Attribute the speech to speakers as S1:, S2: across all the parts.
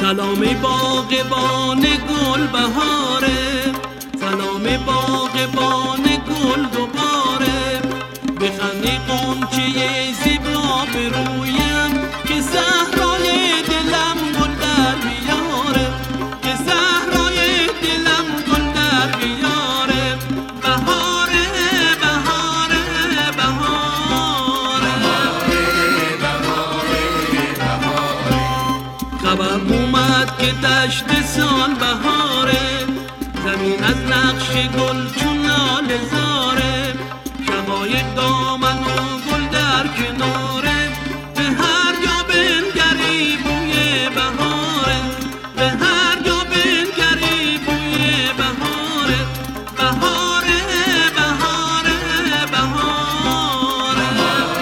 S1: سلام باغبان گل بهاره، سلام باغبان گل دوباره. بخندی قنچه زیبا به رویم که صحرای دلم گل در بیاره، که صحرای دلم گل در بیاره. بهاره بهاره بهاره خبر اومد که دشت سال بهاره، زمین از نقش گل چون لاله زاره. شقایق دامن و گل در کناره، به هر جا بنگری بوی بهاره، به هر جا بنگری بوی بهاره. بهاره بهاره بهاره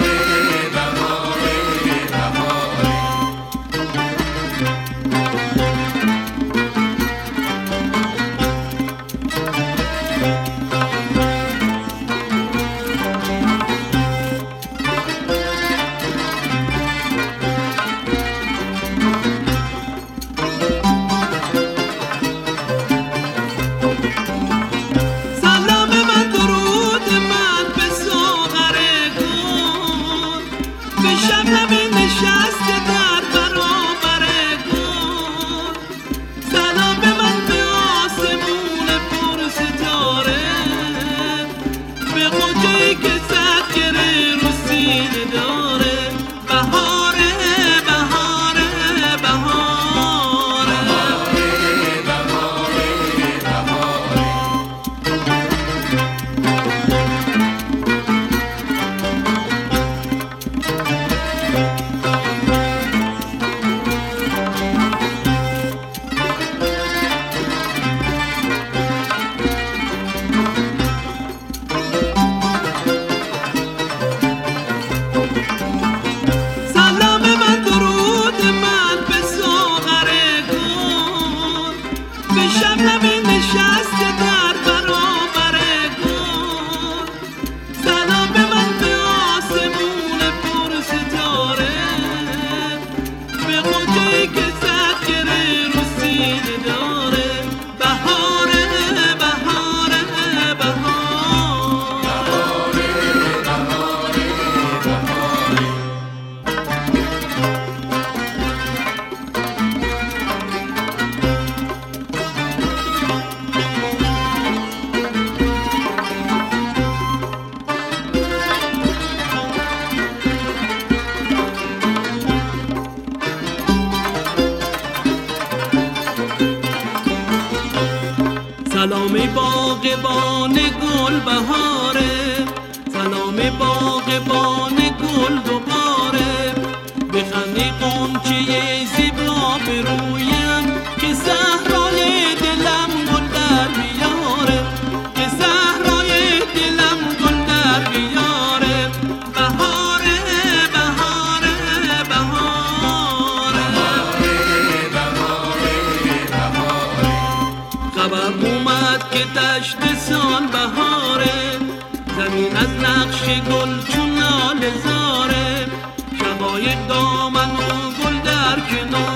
S1: سلام باغبان گل بهاره، سلام باغبان گل دوباره. بخندی قنچه زیبا به رویم که صحرای دلم گل در بیاره، که صحرای دلم گل در بیاره. بهاره بهاره بهاره خبر اومد که دشت سال بهاره، زمین از نقش گل چون لاله زاره. شقایق دامن و گل در کنار